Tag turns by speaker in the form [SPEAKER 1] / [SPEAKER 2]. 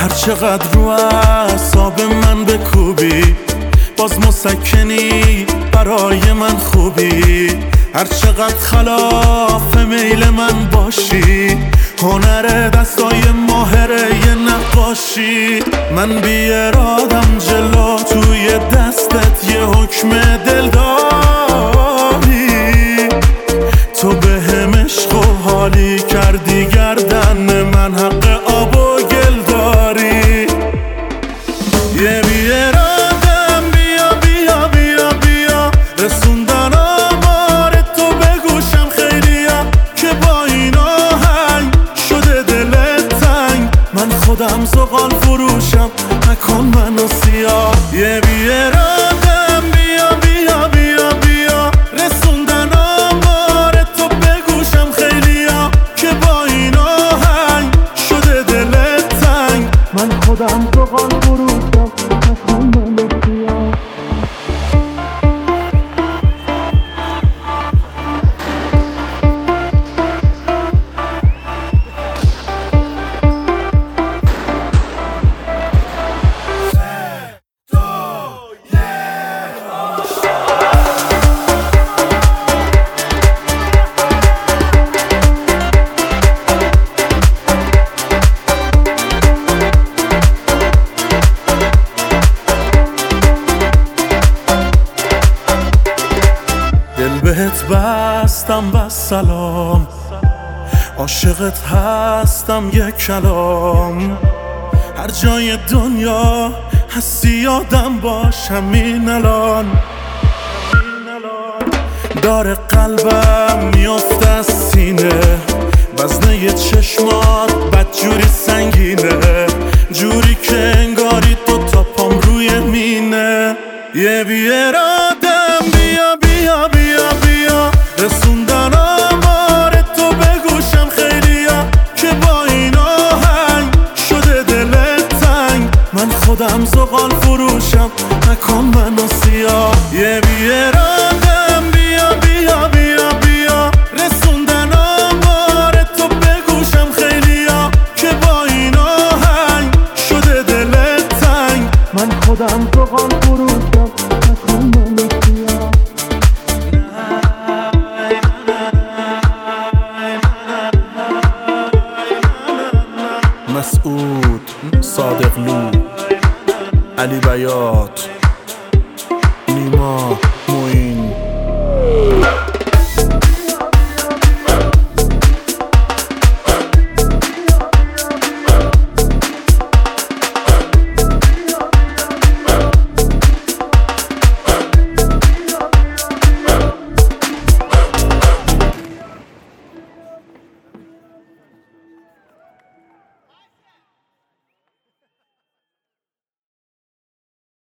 [SPEAKER 1] چقدر رو اعصاب من بکوبی، باز مسکنی برای من خوبی. هر چقدر خلاف میل من باشی، هنر دستای ماهر یه نقاشی. من بی ارادم جلو توی دستت یه حکم دل داری. تو به هم عشق و حالی کردی گردن من، حق آب و گل داری. یه بی ارادم بیا بیا بیا بیا، رسوندن آمار تو به گوشم خیلیا، که با این آهنگ شده دلت تنگ. من خودم زغال فروشم، نکن منو سیاه. یه بی ارادم بیا بیا بیا بیا، رسوندن آمار تو به گوشم خیلیا، که با این آهنگ شده دلت تنگ. من خودم زغال فروشم، نکن منو سیاه. دل بهت بستم بس سلام، عاشقت هستم یک کلام. هر جای دنیا هستی یادم باش همین الان. داره قلبم میافته از سینه، وزنه چشمات بدجوری سنگینه، جوری که انگاری تو تا پام روی مینه. یه بی ارادم بیا بیا بیا بیا، رسوندن آمار تو به گوشم خیلیا، که با این آهنگ شده دلت تنگ. من خودم زغال فروشم، نکن منو سیاه. یه بی ارادم بیا بیا بیا بیا، رسوندن آمار تو به گوشم خیلیا، که با این آهنگ شده دلت تنگ. من خودم زغال فروشم، نکن منو سیاه. مسعود، صادقلو، علی بیات.